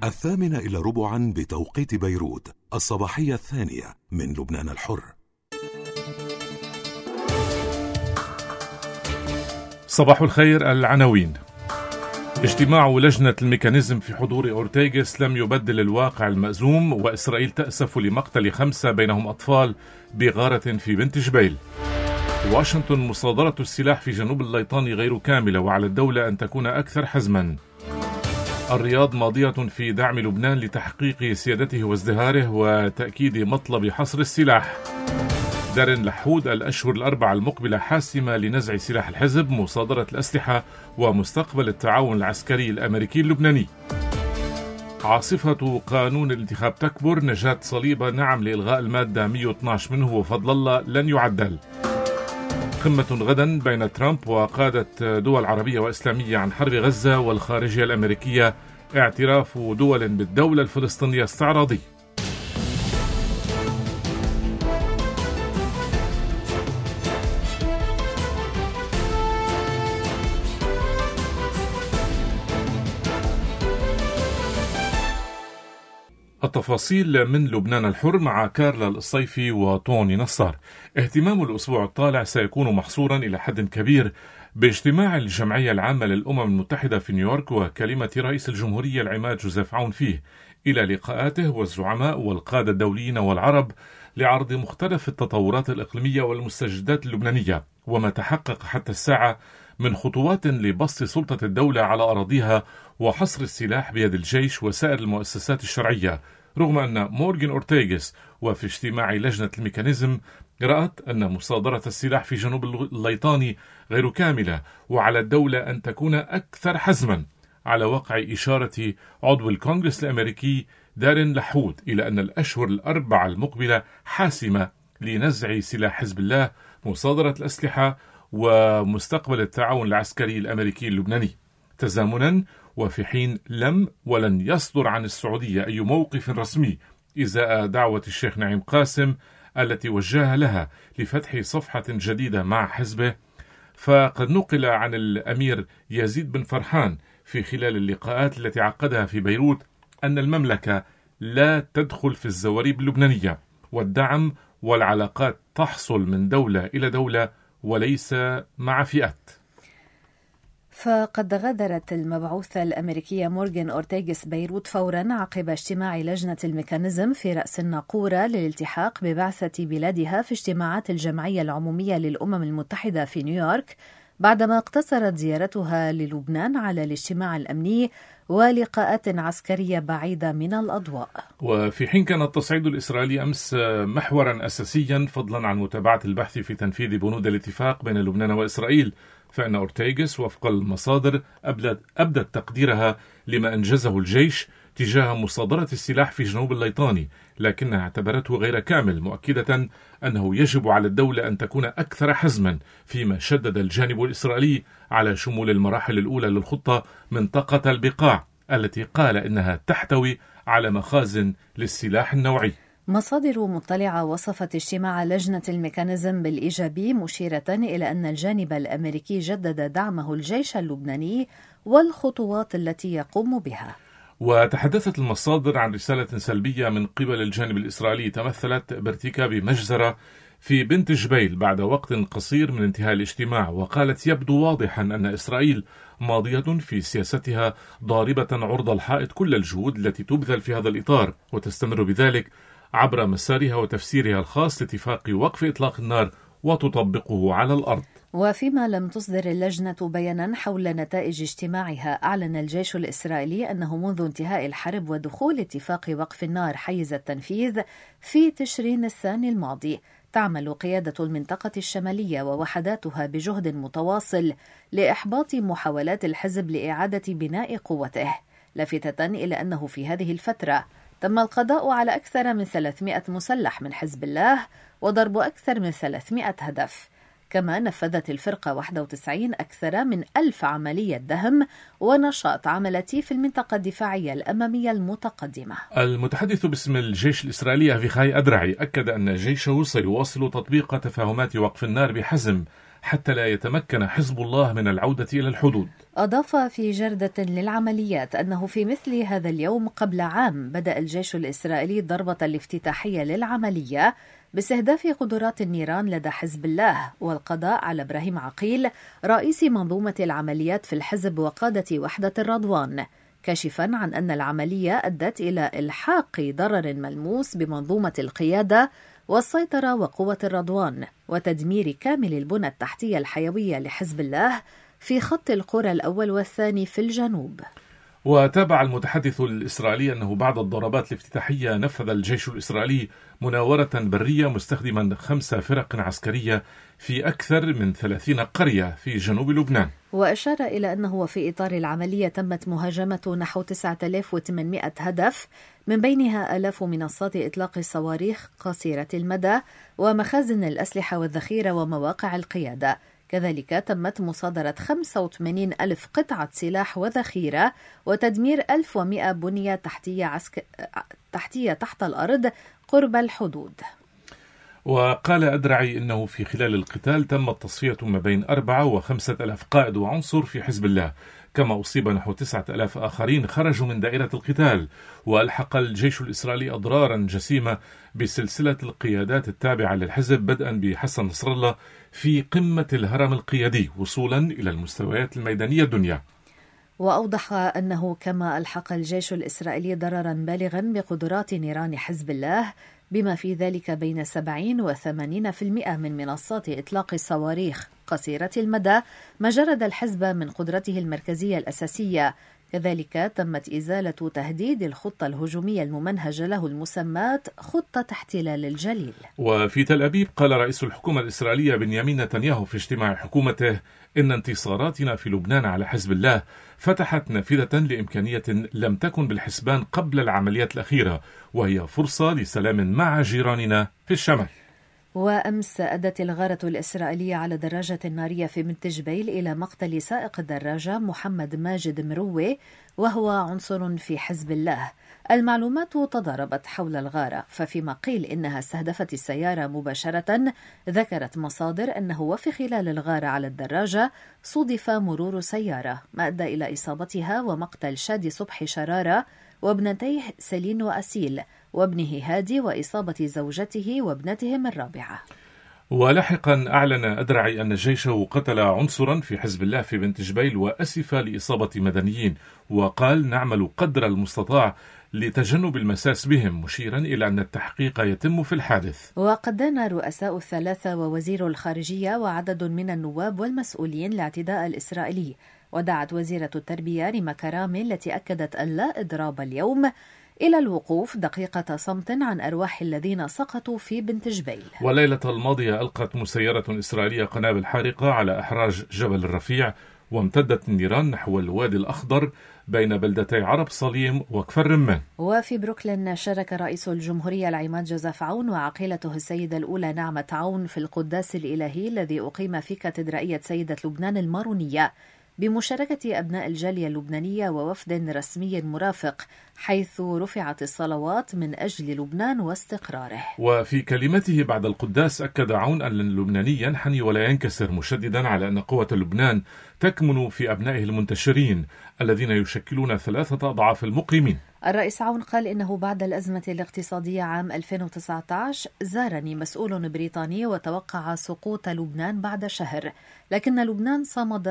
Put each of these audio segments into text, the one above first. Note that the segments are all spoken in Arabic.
8:45 بتوقيت بيروت، الصباحية الثانية من لبنان الحر. صباح الخير. العناوين: اجتماع لجنة الميكانيزم في حضور أورتيغس لم يبدل الواقع المأزوم، وإسرائيل تأسف لمقتل 5 بينهم أطفال بغارة في بنت جبيل. واشنطن: مصادرة السلاح في جنوب الليطاني غير كاملة، وعلى الدولة أن تكون أكثر حزما. الرياض: ماضية في دعم لبنان لتحقيق سيادته وازدهاره وتأكيد مطلب حصر السلاح. دارين لحود: الأشهر الأربعة المقبلة حاسمة لنزع سلاح الحزب، مصادرة الأسلحة ومستقبل التعاون العسكري الأمريكي اللبناني. عاصفة قانون الانتخاب تكبر، نجاة صليبة نعم لإلغاء المادة 112 منه وفضل الله لن يعدل. قمة غدا بين ترامب وقادة دول عربية وإسلامية عن حرب غزة، والخارجية الأمريكية اعتراف دول بالدولة الفلسطينية استعراضي. التفاصيل من لبنان الحر مع كارلا الصيفي وطوني نصار. اهتمام الأسبوع الطالع سيكون محصورا إلى حد كبير باجتماع الجمعية العامة للأمم المتحدة في نيويورك وكلمة رئيس الجمهورية العماد جوزيف عون فيه، إلى لقاءاته والزعماء والقادة الدوليين والعرب لعرض مختلف التطورات الإقليمية والمستجدات اللبنانية وما تحقق حتى الساعة من خطوات لبسط سلطة الدولة على أراضيها وحصر السلاح بيد الجيش وسائر المؤسسات الشرعية، رغم أن مورغان أورتيغس وفي اجتماع لجنة الميكانيزم رأت أن مصادرة السلاح في جنوب الليطاني غير كاملة، وعلى الدولة أن تكون أكثر حزما، على وقع إشارة عضو الكونغرس الأمريكي دارين لحود إلى أن الأشهر الأربعة المقبلة حاسمة لنزع سلاح حزب الله، مصادرة الأسلحة ومستقبل التعاون العسكري الأمريكي اللبناني، تزامنا وفي حين لم ولن يصدر عن السعودية أي موقف رسمي إزاء دعوة الشيخ نعيم قاسم التي وجهها لها لفتح صفحة جديدة مع حزبه. فقد نقل عن الأمير يزيد بن فرحان في خلال اللقاءات التي عقدها في بيروت أن المملكة لا تدخل في الزواريب اللبنانية، والدعم والعلاقات تحصل من دولة إلى دولة وليس مع فئات. فقد غادرت المبعوثة الأمريكية مورغان أورتيغس بيروت فورا عقب اجتماع لجنة الميكانيزم في رأس الناقورة للالتحاق ببعثة بلادها في اجتماعات الجمعية العمومية للأمم المتحدة في نيويورك، بعدما اقتصرت زيارتها للبنان على الاجتماع الأمني ولقاءات عسكرية بعيدة من الأضواء. وفي حين كان التصعيد الإسرائيلي أمس محورا أساسيا فضلا عن متابعة البحث في تنفيذ بنود الاتفاق بين لبنان وإسرائيل، فإن أورتيغس وفق المصادر أبدت تقديرها لما أنجزه الجيش تجاه مصادرة السلاح في جنوب الليطاني، لكنها اعتبرته غير كامل، مؤكدة أنه يجب على الدولة أن تكون أكثر حزما، فيما شدد الجانب الإسرائيلي على شمول المراحل الأولى للخطة منطقة البقاع التي قال إنها تحتوي على مخازن للسلاح النوعي. مصادر مطلعة وصفت اجتماع لجنة الميكانيزم بالإيجابي، مشيرة إلى أن الجانب الأمريكي جدد دعمه الجيش اللبناني والخطوات التي يقوم بها. وتحدثت المصادر عن رسالة سلبية من قبل الجانب الإسرائيلي تمثلت بارتكاب مجزرة في بنت جبيل بعد وقت قصير من انتهاء الاجتماع، وقالت يبدو واضحا أن إسرائيل ماضية في سياستها ضاربة عرض الحائط كل الجهود التي تبذل في هذا الإطار، وتستمر بذلك عبر مسارها وتفسيرها الخاص لاتفاق وقف إطلاق النار وتطبقه على الأرض. وفيما لم تصدر اللجنة بيانا حول نتائج اجتماعها، أعلن الجيش الإسرائيلي أنه منذ انتهاء الحرب ودخول اتفاق وقف النار حيز التنفيذ في تشرين الثاني الماضي، تعمل قيادة المنطقة الشمالية ووحداتها بجهد متواصل لإحباط محاولات الحزب لإعادة بناء قوته، لافتة إلى أنه في هذه الفترة تم القضاء على أكثر من 300 مسلح من حزب الله وضرب أكثر من 300 هدف. كما نفذت الفرقة 91 أكثر من 1000 عملية دهم ونشاط عملتي في المنطقة الدفاعية الأمامية المتقدمة. المتحدث باسم الجيش الإسرائيلي أفيخاي أدرعي أكد أن جيشه سيواصل تطبيق تفاهمات وقف النار بحزم حتى لا يتمكن حزب الله من العودة إلى الحدود. أضاف في جردة للعمليات أنه في مثل هذا اليوم قبل عام بدأ الجيش الإسرائيلي الضربة الافتتاحية للعملية باستهداف قدرات النيران لدى حزب الله والقضاء على إبراهيم عقيل رئيس منظومة العمليات في الحزب وقادة وحدة الرضوان، كاشفا عن أن العملية أدت إلى إلحاق ضرر ملموس بمنظومة القيادة والسيطرة وقوة الرضوان وتدمير كامل البنى التحتية الحيوية لحزب الله في خط القرى الأول والثاني في الجنوب. وتابع المتحدث الإسرائيلي أنه بعد الضربات الافتتاحية نفذ الجيش الإسرائيلي مناورة برية مستخدما 5 فرق عسكرية في أكثر من 30 قرية في جنوب لبنان. وأشار إلى أنه وفي إطار العملية تمت مهاجمة نحو 9800 هدف، من بينها آلاف منصات إطلاق الصواريخ قصيرة المدى ومخازن الأسلحة والذخيرة ومواقع القيادة. كذلك تمت مصادرة 85 ألف قطعة سلاح وذخيرة وتدمير 1100 بنية تحتية تحت الأرض قرب الحدود. وقال أدرعي إنه في خلال القتال تم التصفية ما بين 4 و5 ألاف قائد وعنصر في حزب الله، كما أصيب نحو 9000 آخرين خرجوا من دائرة القتال. وألحق الجيش الإسرائيلي أضرارا جسيمة بسلسلة القيادات التابعة للحزب بدءا بحسن نصر الله في قمة الهرم القيادي وصولا إلى المستويات الميدانية الدنيا. وأوضح أنه كما ألحق الجيش الإسرائيلي ضررا بالغا بقدرات نيران حزب الله بما في ذلك بين 70 و 80% من منصات إطلاق الصواريخ قصيرة المدى ما جرد الحزب من قدرته المركزية الأساسية. كذلك تمت إزالة تهديد الخطة الهجومية الممنهجة له المسماة خطة احتلال الجليل. وفي تل أبيب قال رئيس الحكومة الإسرائيلية بنيامين نتنياهو في اجتماع حكومته إن انتصاراتنا في لبنان على حزب الله فتحت نافذة لإمكانية لم تكن بالحسبان قبل العمليات الأخيرة، وهي فرصة لسلام مع جيراننا في الشمال. وأمس أدت الغارة الإسرائيلية على دراجة نارية في بنت جبيل إلى مقتل سائق الدراجة محمد ماجد مروي وهو عنصر في حزب الله. المعلومات تضاربت حول الغارة، ففيما قيل إنها استهدفت السيارة مباشرة، ذكرت مصادر أنه وفي خلال الغارة على الدراجة صودف مرور سيارة ما أدى إلى إصابتها ومقتل شادي صبحي شرارة وابنتيه سلين وأسيل وابنه هادي وإصابة زوجته وابنتهم الرابعة. ولاحقا أعلن أدرعي أن الجيش قتل عنصرا في حزب الله في بنت جبيل وأسف لإصابة مدنيين، وقال نعمل قدر المستطاع لتجنب المساس بهم، مشيرا إلى أن التحقيق يتم في الحادث. وقد دان رؤساء الثلاثة ووزير الخارجية وعدد من النواب والمسؤولين الاعتداء الإسرائيلي، ودعت وزيرة التربية ريما كرامي التي أكدت أن لا إضراب اليوم إلى الوقوف دقيقة صمت عن أرواح الذين سقطوا في بنت جبيل. والليلة الماضية ألقت مسيرة إسرائيلية قنابل حارقة على أحراج جبل الرفيع، وامتدت النيران نحو الوادي الأخضر بين بلدتي عرب صليم وكفر رمان. وفي بروكلين شارك رئيس الجمهورية العماد جوزيف عون وعقيلته السيدة الأولى نعمة عون في القداس الإلهي الذي أقيم في كاتدرائية سيدة لبنان المارونية بمشاركة أبناء الجالية اللبنانية ووفد رسمي مرافق، حيث رفعت الصلوات من أجل لبنان واستقراره. وفي كلمته بعد القداس أكد عون أن اللبناني ينحني ولا ينكسر، مشددا على أن قوة لبنان تكمن في أبنائه المنتشرين الذين يشكلون 3 أضعاف المقيمين. الرئيس عون قال إنه بعد الأزمة الاقتصادية عام 2019 زارني مسؤول بريطاني وتوقع سقوط لبنان بعد شهر، لكن لبنان صمد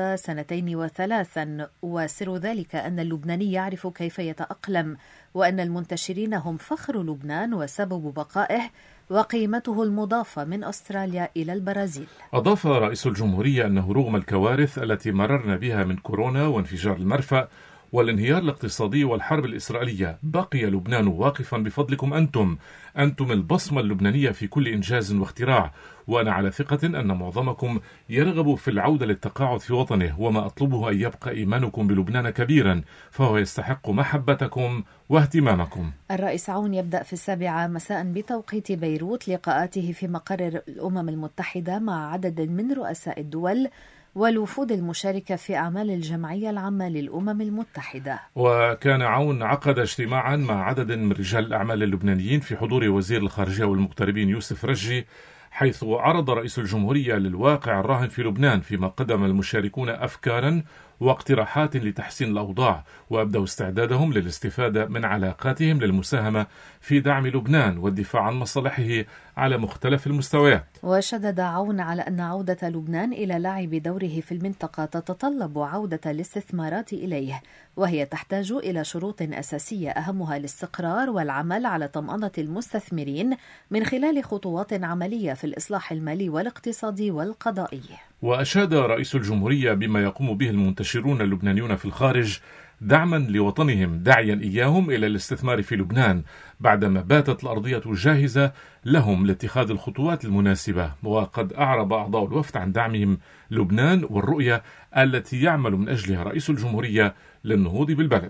2 و3، وسر ذلك أن اللبناني يعرف كيف يتأقلم، وأن المنتشرين هم فخر لبنان وسبب بقائه وقيمته المضافة من أستراليا إلى البرازيل. أضاف رئيس الجمهورية أنه رغم الكوارث التي مررنا بها من كورونا وانفجار المرفأ والانهيار الاقتصادي والحرب الإسرائيلية، بقي لبنان واقفا بفضلكم أنتم البصمة اللبنانية في كل إنجاز واختراع، وأنا على ثقة أن معظمكم يرغب في العودة للتقاعد في وطنه، وما أطلبه أن يبقى إيمانكم بلبنان كبيرا، فهو يستحق محبتكم واهتمامكم. الرئيس عون يبدأ في 7 مساء بتوقيت بيروت لقاءاته في مقر الأمم المتحدة مع عدد من رؤساء الدول والوفود المشاركة في أعمال الجمعية العامة للأمم المتحدة. وكان عون عقد اجتماعا مع عدد من رجال الأعمال اللبنانيين في حضور وزير الخارجية والمغتربين يوسف رجي، حيث عرض رئيس الجمهورية للواقع الراهن في لبنان، فيما قدم المشاركون أفكارا واقتراحات لتحسين الأوضاع، وأبدوا استعدادهم للاستفادة من علاقاتهم للمساهمة في دعم لبنان والدفاع عن مصالحه على مختلف المستويات. وشدد عون على أن عودة لبنان إلى لعب دوره في المنطقة تتطلب عودة الاستثمارات إليه، وهي تحتاج إلى شروط أساسية أهمها الاستقرار والعمل على طمأنة المستثمرين من خلال خطوات عملية في الإصلاح المالي والاقتصادي والقضائي. وأشاد رئيس الجمهورية بما يقوم به المنتشرون اللبنانيون في الخارج دعما لوطنهم، داعيا إياهم إلى الاستثمار في لبنان بعدما باتت الأرضية جاهزة لهم لاتخاذ الخطوات المناسبة. وقد أعرب أعضاء الوفد عن دعمهم لبنان والرؤية التي يعمل من أجلها رئيس الجمهورية للنهوض بالبلد.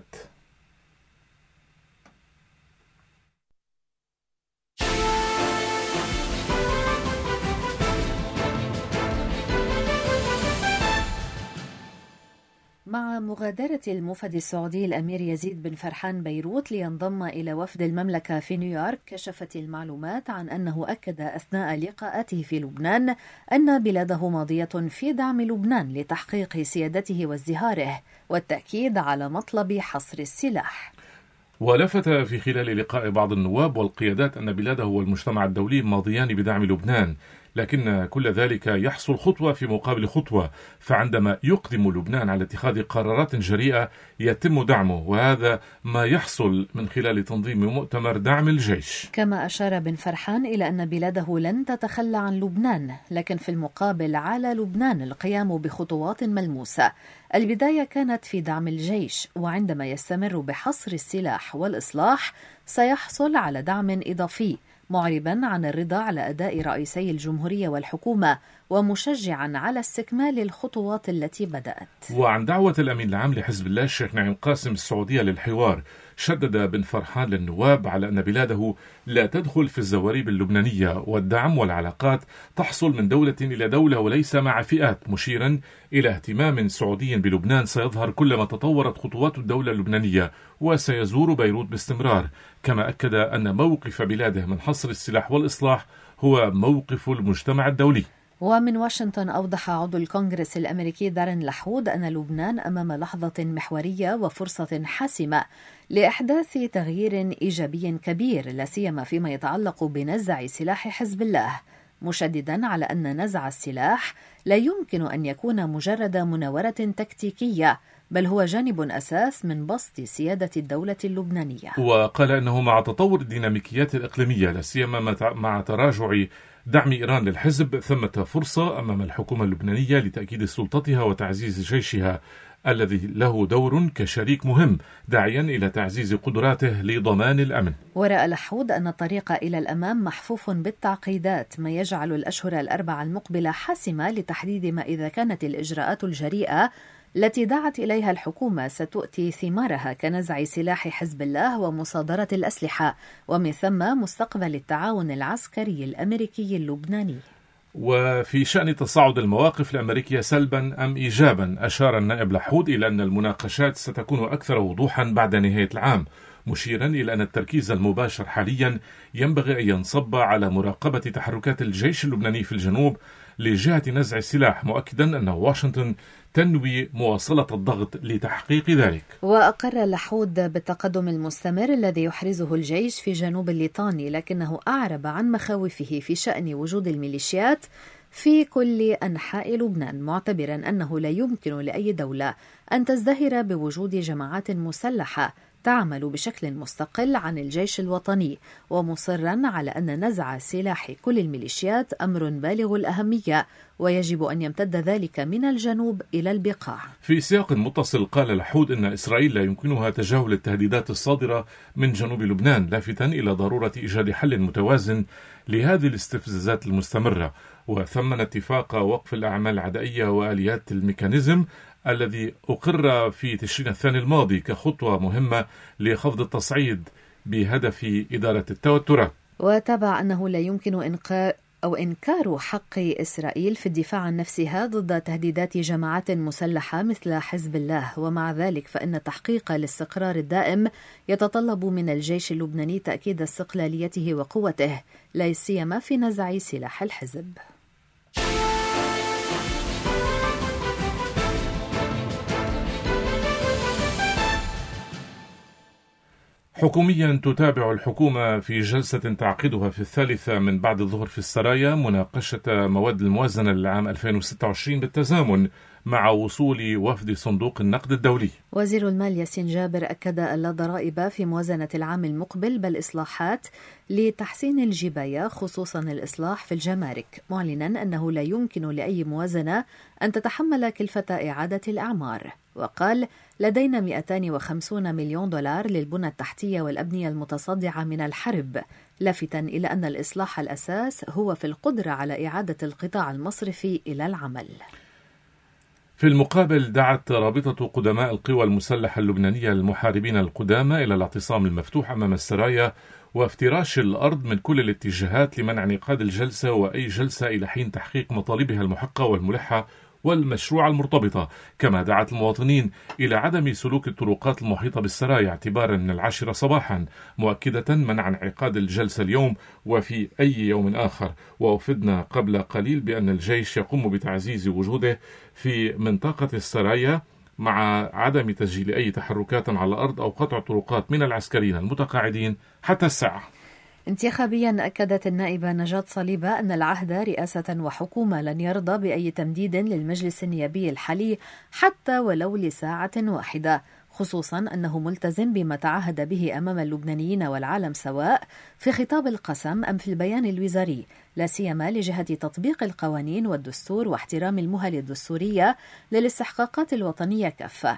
مع مغادرة الموفد السعودي الأمير يزيد بن فرحان بيروت لينضم إلى وفد المملكة في نيويورك، كشفت المعلومات عن أنه أكد أثناء لقاءاته في لبنان أن بلاده ماضية في دعم لبنان لتحقيق سيادته وازدهاره، والتأكيد على مطلب حصر السلاح. ولفت في خلال لقاء بعض النواب والقيادات أن بلاده والمجتمع الدولي ماضيان بدعم لبنان، لكن كل ذلك يحصل خطوة في مقابل خطوة، فعندما يقدم لبنان على اتخاذ قرارات جريئة يتم دعمه، وهذا ما يحصل من خلال تنظيم مؤتمر دعم الجيش. كما أشار بن فرحان إلى أن بلاده لن تتخلى عن لبنان، لكن في المقابل على لبنان القيام بخطوات ملموسة. البداية كانت في دعم الجيش، وعندما يستمر بحصر السلاح والإصلاح سيحصل على دعم إضافي، معربا عن الرضا على أداء رئيسي الجمهورية والحكومة ومشجعا على استكمال الخطوات التي بدأت. وعن دعوة الأمين العام لحزب الله الشيخ نعيم قاسم السعودية للحوار، شدد بن فرحان للنواب على أن بلاده لا تدخل في الزواريب اللبنانية، والدعم والعلاقات تحصل من دولة إلى دولة وليس مع فئات، مشيرا إلى اهتمام سعودي بلبنان سيظهر كلما تطورت خطوات الدولة اللبنانية، وسيزور بيروت باستمرار. كما أكد أن موقف بلاده من حصر السلاح والإصلاح هو موقف المجتمع الدولي. ومن واشنطن أوضح عضو الكونغرس الأمريكي دارين لحود أن لبنان أمام لحظة محورية وفرصة حاسمة لإحداث تغيير إيجابي كبير، لا سيما فيما يتعلق بنزع سلاح حزب الله، مشددا على أن نزع السلاح لا يمكن أن يكون مجرد مناورة تكتيكية، بل هو جانب أساس من بسط سيادة الدولة اللبنانية. وقال أنه مع تطور الديناميكيات الإقليمية، لا سيما مع تراجع دعم إيران للحزب، ثمة فرصة أمام الحكومة اللبنانية لتأكيد سلطتها وتعزيز جيشها الذي له دور كشريك مهم، داعيا إلى تعزيز قدراته لضمان الأمن. ورأى لحود أن الطريق إلى الأمام محفوف بالتعقيدات، ما يجعل الأشهر الأربعة المقبلة حاسمة لتحديد ما إذا كانت الإجراءات الجريئة التي دعت إليها الحكومة ستؤتي ثمارها كنزع سلاح حزب الله ومصادرة الأسلحة، ومن ثم مستقبل التعاون العسكري الأمريكي اللبناني. وفي شأن تصاعد المواقف الأمريكية سلبا أم إيجابا، أشار النائب لحود إلى أن المناقشات ستكون أكثر وضوحا بعد نهاية العام، مشيرا إلى أن التركيز المباشر حاليا ينبغي أن ينصب على مراقبة تحركات الجيش اللبناني في الجنوب لجهة نزع السلاح، مؤكدا أن واشنطن تنوي مواصلة الضغط لتحقيق ذلك. وأقر لحود بالتقدم المستمر الذي يحرزه الجيش في جنوب الليطاني، لكنه أعرب عن مخاوفه في شأن وجود الميليشيات في كل أنحاء لبنان، معتبرا أنه لا يمكن لأي دولة أن تزدهر بوجود جماعات مسلحة تعمل بشكل مستقل عن الجيش الوطني، ومصرا على أن نزع سلاح كل الميليشيات أمر بالغ الأهمية، ويجب أن يمتد ذلك من الجنوب إلى البقاع. في سياق متصل قال لحود أن إسرائيل لا يمكنها تجاهل التهديدات الصادرة من جنوب لبنان، لافتا إلى ضرورة إيجاد حل متوازن لهذه الاستفزازات المستمرة، وثمن اتفاق وقف الأعمال العدائية وآليات الميكانيزم الذي أقر في تشرين الثاني الماضي كخطوة مهمة لخفض التصعيد بهدف إدارة التوترات. وتابع أنه لا يمكن أو إنكار حق إسرائيل في الدفاع عن نفسها ضد تهديدات جماعات مسلحة مثل حزب الله. ومع ذلك فإن تحقيق الاستقرار الدائم يتطلب من الجيش اللبناني تأكيد استقلاليته وقوته، لا سيما في نزع سلاح الحزب. حكوميا تتابع الحكومة في جلسة تعقدها في 3 من بعد الظهر في السرايا مناقشة مواد الموازنة للعام 2026 بالتزامن مع وصول وفد صندوق النقد الدولي. وزير المال ياسين جابر أكد أن لا ضرائب في موازنة العام المقبل بل إصلاحات لتحسين الجباية، خصوصا الإصلاح في الجمارك، معلنا أنه لا يمكن لأي موازنة أن تتحمل كلفة إعادة الأعمار. وقال لدينا 250 مليون دولار للبنى التحتية والأبنية المتصدعة من الحرب، لافتا إلى أن الإصلاح الأساس هو في القدرة على إعادة القطاع المصرفي إلى العمل. في المقابل دعت رابطة قدماء القوى المسلحة اللبنانية المحاربين القدامى إلى الاعتصام المفتوح أمام السرايا وافتراش الأرض من كل الاتجاهات لمنع انعقاد الجلسة وأي جلسة إلى حين تحقيق مطالبها المحقة والملحة والمشروع المرتبطة. كما دعت المواطنين إلى عدم سلوك الطرقات المحيطة بالسرايا اعتبارا من 10 صباحا، مؤكدة منع انعقاد الجلسة اليوم وفي أي يوم آخر. وأفدنا قبل قليل بأن الجيش يقوم بتعزيز وجوده في منطقة السرايا مع عدم تسجيل أي تحركات على الأرض أو قطع طرقات من العسكريين المتقاعدين حتى الساعة. انتخابيا أكدت النائبة نجاة صليبة أن العهد رئاسة وحكومة لن يرضى بأي تمديد للمجلس النيابي الحالي حتى ولو لساعة واحدة، خصوصا أنه ملتزم بما تعهد به أمام اللبنانيين والعالم سواء في خطاب القسم أم في البيان الوزاري، لا سيما لجهة تطبيق القوانين والدستور واحترام المهل الدستورية للاستحقاقات الوطنية كافة.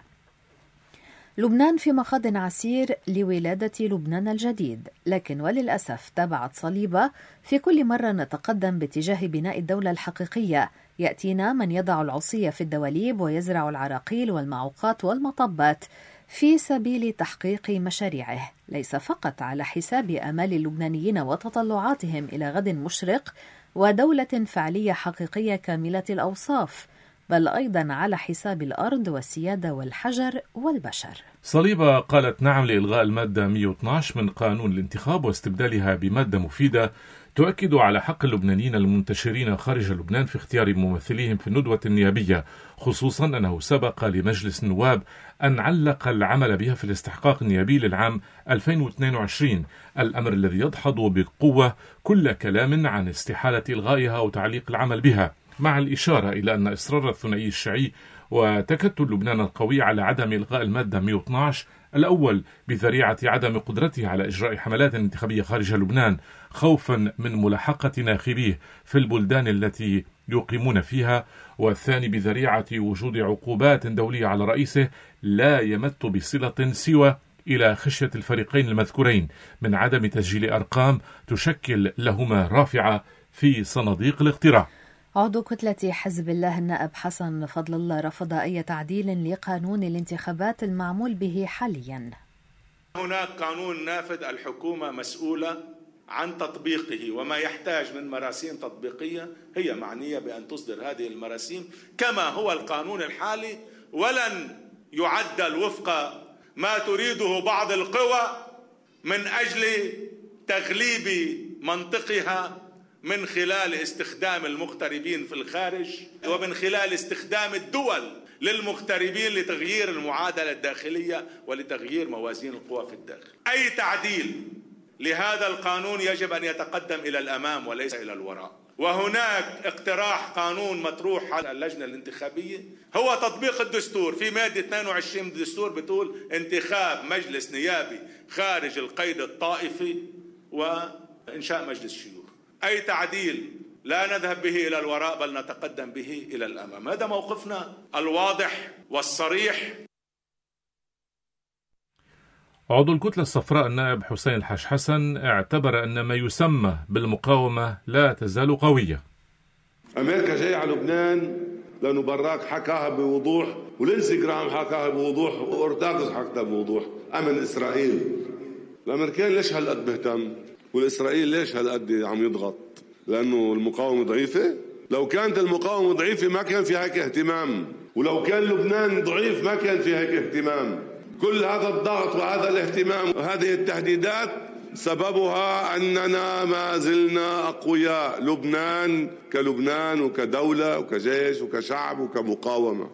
لبنان في مخاض عسير لولادة لبنان الجديد، لكن وللأسف تابعت صليبة في كل مرة نتقدم باتجاه بناء الدولة الحقيقية يأتينا من يضع العصي في الدواليب ويزرع العراقيل والمعوقات والمطبات في سبيل تحقيق مشاريعه، ليس فقط على حساب آمال اللبنانيين وتطلعاتهم إلى غد مشرق ودولة فعلية حقيقية كاملة الأوصاف، بل أيضا على حساب الأرض والسيادة والحجر والبشر. صليبة قالت نعم لإلغاء المادة 112 من قانون الانتخاب واستبدالها بمادة مفيدة تؤكد على حق اللبنانيين المنتشرين خارج لبنان في اختيار ممثليهم في الندوة النيابية، خصوصا أنه سبق لمجلس النواب أن علق العمل بها في الاستحقاق النيابي للعام 2022، الأمر الذي يدحض بقوة كل كلام عن استحالة إلغائها أو تعليق العمل بها، مع الإشارة إلى أن إصرار الثنائي الشيعي وتكتل لبنان القوي على عدم إلغاء المادة 112 الأول بذريعة عدم قدرته على إجراء حملات انتخابية خارج لبنان خوفا من ملاحقة ناخبيه في البلدان التي يقيمون فيها، والثاني بذريعة وجود عقوبات دولية على رئيسه لا يمت بصلة سوى إلى خشية الفريقين المذكورين من عدم تسجيل أرقام تشكل لهما رافعة في صناديق الاقتراع. عضو كتلة حزب الله النائب حسن فضل الله رفض أي تعديل لقانون الانتخابات المعمول به حاليا. هناك قانون نافذ، الحكومة مسؤولة عن تطبيقه، وما يحتاج من مراسيم تطبيقية هي معنية بأن تصدر هذه المراسيم كما هو القانون الحالي، ولن يعدل وفق ما تريده بعض القوى من أجل تغليب منطقها من خلال استخدام المغتربين في الخارج ومن خلال استخدام الدول للمغتربين لتغيير المعادلة الداخلية ولتغيير موازين القوى في الداخل. أي تعديل لهذا القانون يجب أن يتقدم إلى الأمام وليس إلى الوراء. وهناك اقتراح قانون مطروح على اللجنة الانتخابية هو تطبيق الدستور، في مادة 22 من الدستور بتقول انتخاب مجلس نيابي خارج القيد الطائفي وإنشاء مجلس شيوخ. أي تعديل لا نذهب به إلى الوراء بل نتقدم به إلى الأمام. هذا موقفنا الواضح والصريح. عضو الكتلة الصفراء النائب حسين الحاج حسن اعتبر أن ما يسمى بالمقاومة لا تزال قوية. أمريكا جاية على لبنان لأنه براك حكاها بوضوح، والإنستغرام حكاها بوضوح، وأورتاغز حكاها بوضوح. أمن إسرائيل، الأمريكان ليش هالقد مهتم؟ والإسرائيل ليش هالقد عم يضغط؟ لأنه المقاومة ضعيفة؟ لو كانت المقاومة ضعيفة ما كان في هيك اهتمام، ولو كان لبنان ضعيف ما كان في هيك اهتمام. كل هذا الضغط وهذا الاهتمام وهذه التهديدات سببها أننا ما زلنا أقوياء. لبنان كلبنان وكدولة وكجيش وكشعب وكمقاومة.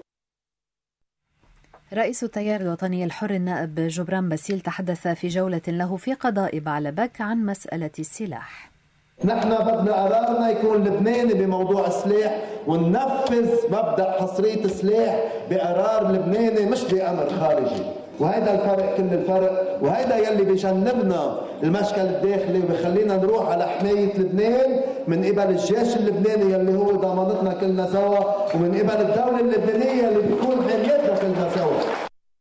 رئيس التيار الوطني الحر النائب جبران باسيل تحدث في جولة له في قضاء بعلبك عن مسألة السلاح. نحن بدنا قرارنا يكون لبناني بموضوع السلاح، وننفذ مبدأ حصرية السلاح بقرار لبناني مش بأمر خارجي. وهيدا الفرق، كل الفرق، وهيدا يلي بيجنبنا المشكل الداخلي وبيخلينا نروح على حماية لبنان من قبل الجيش اللبناني يلي هو ضمانتنا كلنا سوا، ومن قبل الدولة اللبنانية اللي بيكون حمايتنا كلنا سوا.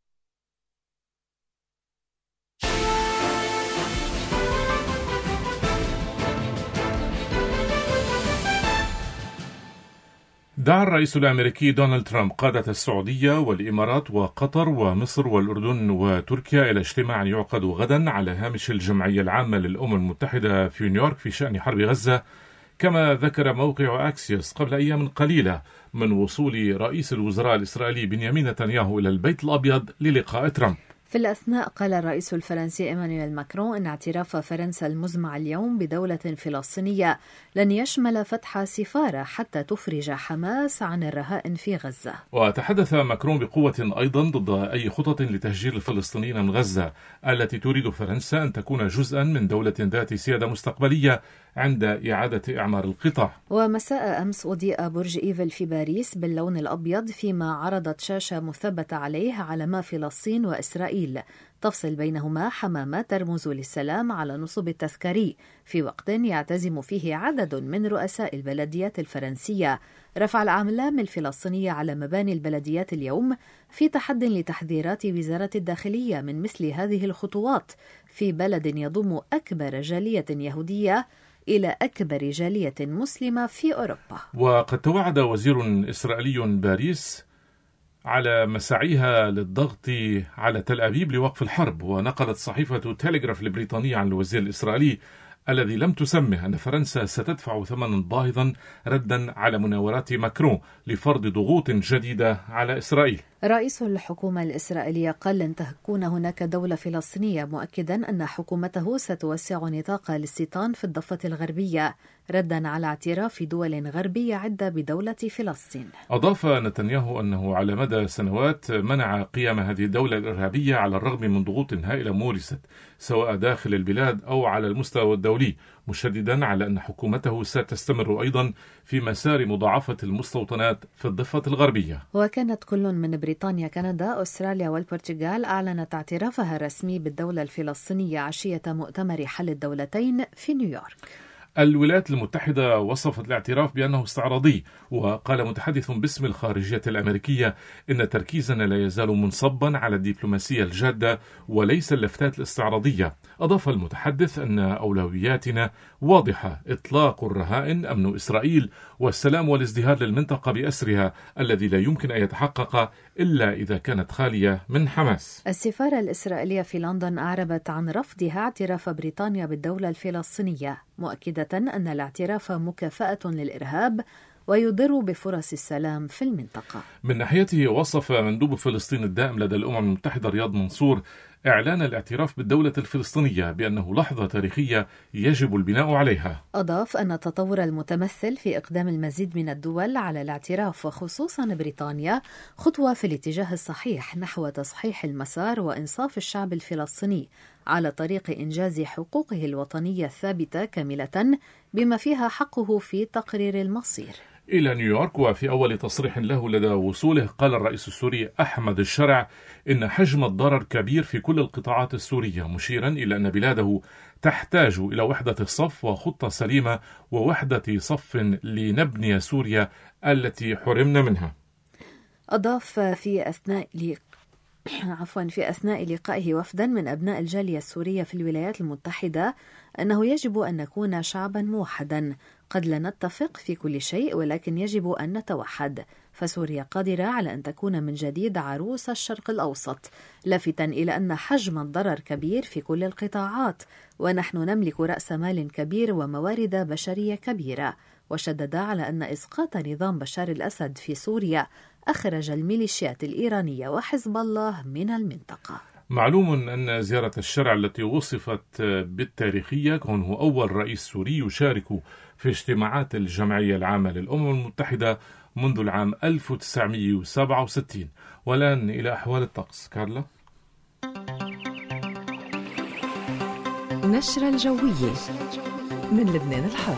دعا الرئيس الأمريكي دونالد ترامب قادة السعودية والإمارات وقطر ومصر والأردن وتركيا إلى اجتماع يعقد غدا على هامش الجمعية العامة للأمم المتحدة في نيويورك في شأن حرب غزة. كما ذكر موقع أكسيوس قبل أيام قليلة من وصول رئيس الوزراء الإسرائيلي بنيامين نتنياهو إلى البيت الأبيض للقاء ترامب. في الأثناء قال الرئيس الفرنسي إيمانويل ماكرون أن اعتراف فرنسا المزمع اليوم بدولة فلسطينية لن يشمل فتح سفارة حتى تفرج حماس عن الرهائن في غزة. وتحدث ماكرون بقوة أيضا ضد أي خطط لتهجير الفلسطينيين من غزة التي تريد فرنسا أن تكون جزءا من دولة ذات سيادة مستقبلية عند إعادة إعمار القطاع. ومساء أمس أضيء برج إيفل في باريس باللون الأبيض، فيما عرضت شاشة مثبتة عليه علما فلسطين وإسرائيل تفصل بينهما حمامات ترمز للسلام على نصب التذكاري، في وقت يعتزم فيه عدد من رؤساء البلديات الفرنسية رفع الأعلام الفلسطينية على مباني البلديات اليوم، في تحد لتحذيرات وزارة الداخلية من مثل هذه الخطوات في بلد يضم أكبر جالية يهودية إلى أكبر جالية مسلمة في أوروبا. وقد توعد وزير إسرائيلي باريس على مساعيها للضغط على تل أبيب لوقف الحرب. ونقلت صحيفة تيليغراف البريطانية عن الوزير الإسرائيلي الذي لم تسمه أن فرنسا ستدفع ثمنا باهظا ردا على مناورات ماكرون لفرض ضغوط جديدة على إسرائيل. رئيس الحكومة الإسرائيلية قال لن تكون هناك دولة فلسطينية، مؤكدا أن حكومته ستوسع نطاق الاستيطان في الضفة الغربية ردا على اعتراف دول غربية عدة بدولة فلسطين. أضاف نتنياهو أنه على مدى سنوات منع قيام هذه الدولة الإرهابية على الرغم من ضغوط هائلة مورست سواء داخل البلاد أو على المستوى الدولي، مشددا على أن حكومته ستستمر أيضا في مسار مضاعفة المستوطنات في الضفة الغربية. وكانت كل من بريطانيا، كندا، أستراليا والبرتغال أعلنت اعترافها الرسمي بالدولة الفلسطينية عشية مؤتمر حل الدولتين في نيويورك. الولايات المتحدة وصفت الاعتراف بأنه استعراضي، وقال متحدث باسم الخارجية الأمريكية إن تركيزنا لا يزال منصبا على الدبلوماسية الجادة وليس اللفتات الاستعراضية. أضاف المتحدث أن أولوياتنا واضحة: إطلاق الرهائن، أمن إسرائيل، والسلام والازدهار للمنطقة بأسرها الذي لا يمكن أن يتحقق إلا إذا كانت خالية من حماس. السفارة الإسرائيلية في لندن أعربت عن رفضها اعتراف بريطانيا بالدولة الفلسطينية، مؤكدة أن الاعتراف مكافأة للإرهاب ويضر بفرص السلام في المنطقة. من ناحيته وصف مندوب فلسطين الدائم لدى الأمم المتحدة رياض منصور إعلان الاعتراف بالدولة الفلسطينية بأنه لحظة تاريخية يجب البناء عليها. أضاف أن التطور المتمثل في إقدام المزيد من الدول على الاعتراف وخصوصا بريطانيا خطوة في الاتجاه الصحيح نحو تصحيح المسار وإنصاف الشعب الفلسطيني على طريق إنجاز حقوقه الوطنية الثابتة كاملة بما فيها حقه في تقرير المصير. إلى نيويورك، وفي أول تصريح له لدى وصوله قال الرئيس السوري أحمد الشرع إن حجم الضرر كبير في كل القطاعات السورية، مشيرا إلى أن بلاده تحتاج إلى وحدة الصف وخطة سليمة ووحدة صف لنبني سوريا التي حرمنا منها. أضاف في أثناء لقائه وفدا من أبناء الجالية السورية في الولايات المتحدة أنه يجب أن نكون شعبا موحدا قد لا نتفق في كل شيء، ولكن يجب أن نتوحد، فسوريا قادرة على أن تكون من جديد عروس الشرق الأوسط، لافتاً إلى أن حجم الضرر كبير في كل القطاعات، ونحن نملك رأس مال كبير وموارد بشرية كبيرة. وشدد على أن إسقاط نظام بشار الأسد في سوريا أخرج الميليشيات الإيرانية وحزب الله من المنطقة. معلوم أن زيارة الشرع التي وصفت بالتاريخية كونه أول رئيس سوري يشارك في اجتماعات الجمعية العامة للأمم المتحدة منذ العام 1967. والآن إلى أحوال الطقس. كارلا. نشرة الجوية من لبنان الحر.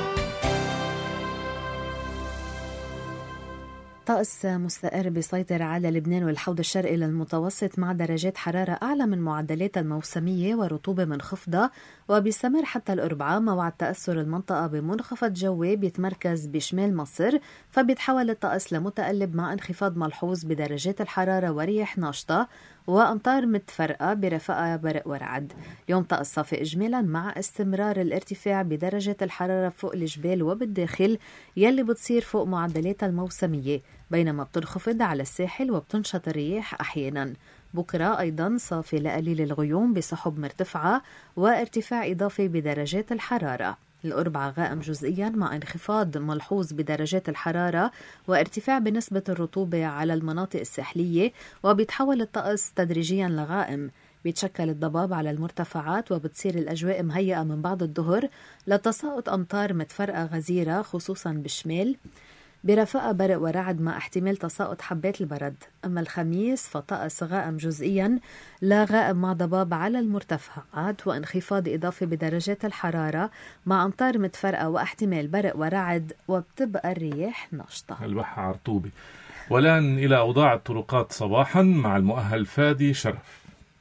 طقس مستقر بيسيطر على لبنان والحوض الشرقي للمتوسط مع درجات حرارة أعلى من معدلات الموسمية ورطوبة منخفضة، وبيستمر حتى الأربعاء موعد تأثر المنطقة بمنخفض جوي بيتمركز بشمال مصر، فبيتحول الطقس لمتقلب مع انخفاض ملحوظ بدرجات الحرارة ورياح ناشطة وأمطار متفرقة برفقة برق ورعد. اليوم طقس صافي إجمالا مع استمرار الارتفاع بدرجة الحرارة فوق الجبال وبالداخل يلي بتصير فوق معدلات الموسمية، بينما بتنخفض على الساحل وبتنشط الرياح أحيانا. بكرة أيضا صافي لقليل الغيوم بسحب مرتفعة وارتفاع إضافي بدرجات الحرارة. الأربعاء غائم جزئيا مع انخفاض ملحوظ بدرجات الحرارة وارتفاع بنسبة الرطوبة على المناطق الساحلية، وبيتحول الطقس تدريجيا لغائم. بيتشكل الضباب على المرتفعات وبتصير الأجواء مهيئة من بعد الظهر لتساقط أمطار متفرقة غزيرة خصوصا بالشمال برفقة برق ورعد مع احتمال تساقط حبات البرد. أما الخميس فطقس غائم جزئيا لا غائم مع ضباب على المرتفعات وانخفاض إضافي بدرجات الحرارة مع أمطار متفرقة واحتمال برق ورعد، وبتبقى الرياح ناشطة. البحر رطوبة. والآن إلى أوضاع الطرقات صباحا مع المؤهل فادي شرف.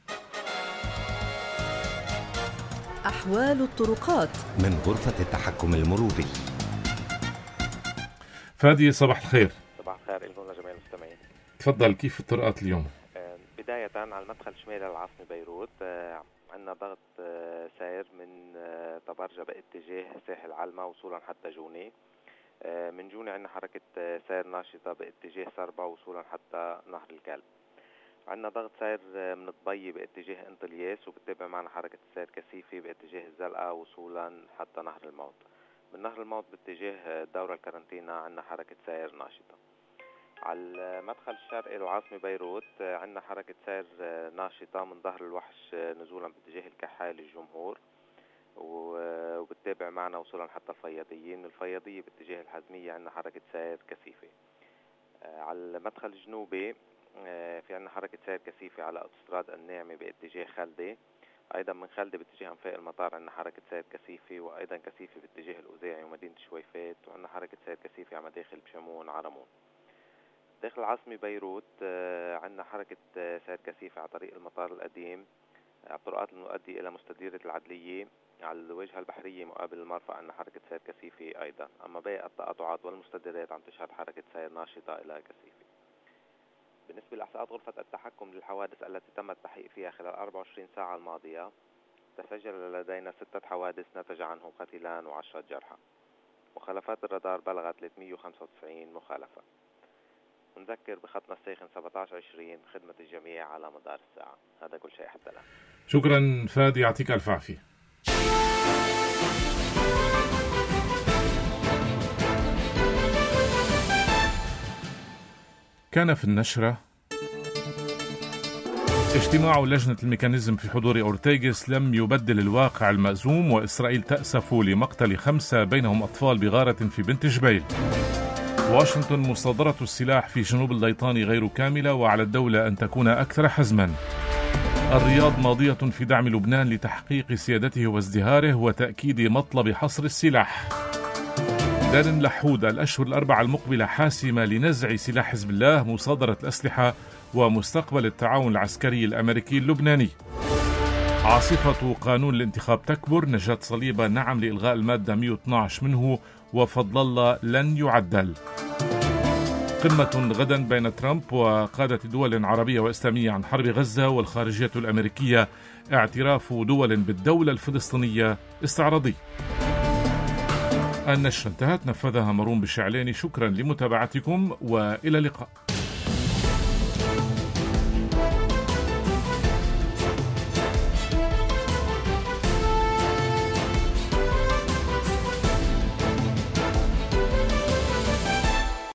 أحوال الطرقات من غرفة التحكم المروري. فادي صباح الخير. صباح الخير لكم لجميع المستمعين. تفضل، كيف الطرقات اليوم؟ بداية على المدخل الشمالي للعاصمة بيروت عندنا ضغط سير من طبرجة باتجاه ساحل علما وصولا حتى جوني. من جوني عندنا حركة سير ناشطة باتجاه سربا وصولا حتى نهر الكلب. عندنا ضغط سير من الضبي باتجاه انطلياس، وبتتابع معنا حركة سير كثيفة باتجاه الزلقة وصولا حتى نهر الموت. من نهر الموت باتجاه الدورة الكارنتينا عندنا حركة سير ناشطة. على المدخل الشرقي للعاصمة بيروت عندنا حركة سير ناشطة من ظهر الوحش نزولا باتجاه الكحال الجمهور، وبتتابع معنا وصولا حتى الفياضية. من الفياضية باتجاه الحزمية عندنا حركة سير كثيفة. على المدخل الجنوبي في عندنا حركة سير كثيفة على أوتوستراد الناعمة باتجاه خلدة. أيضا من خلدة باتجاه أنفاق المطار عندنا حركة سير كثيفة، وأيضا كثيفة باتجاه الأوزاعي ومدينة شويفات، وعندنا حركة سير كثيفة على مداخل بشمون عرمون. داخل العاصمة بيروت عندنا حركة سير كثيفة على طريق المطار القديم، على الطرقات المؤدية إلى مستديرة العدلية. على الواجهة البحرية مقابل المرفأ عندنا حركة سير كثيفة أيضا. أما باقي التقاطعات والمستديرات عم تشهد حركة سير ناشطة إلى كثيفة. بالنسبة لإحصاءات غرفة التحكم للحوادث التي تم التحقيق فيها خلال 24 ساعة الماضية، تسجل لدينا 6 حوادث نتج عنهم قتيلان و10 جرحى. مخالفات الرادار بلغت 395 مخالفة. ونذكر بخطنا الساخن 1720 خدمة الجميع على مدار الساعة. هذا كل شيء حتى الآن. شكرا فادي، يعطيك ألف عافية. كان في النشرة اجتماع لجنة الميكانيزم في حضور أورتيغس لم يبدل الواقع المأزوم، وإسرائيل تأسف لمقتل 5 بينهم أطفال بغارة في بنت جبيل. واشنطن مصادرة السلاح في جنوب الليطاني غير كاملة، وعلى الدولة أن تكون أكثر حزما. الرياض ماضية في دعم لبنان لتحقيق سيادته وازدهاره وتأكيد مطلب حصر السلاح. دارن لحود الأشهر الأربعة المقبلة حاسمة لنزع سلاح حزب الله، مصادرة الأسلحة ومستقبل التعاون العسكري الأمريكي اللبناني. عاصفة قانون الانتخاب تكبر، نجاة صليبة نعم لإلغاء المادة 112 منه، وفضل الله لن يعدل. قمة غدا بين ترامب وقادة دول عربية وإسلامية عن حرب غزة، والخارجية الأمريكية اعتراف دول بالدولة الفلسطينية استعراضي. النشرة انتهت، نفذها مارون بالشعلاني. شكرا لمتابعتكم وإلى اللقاء.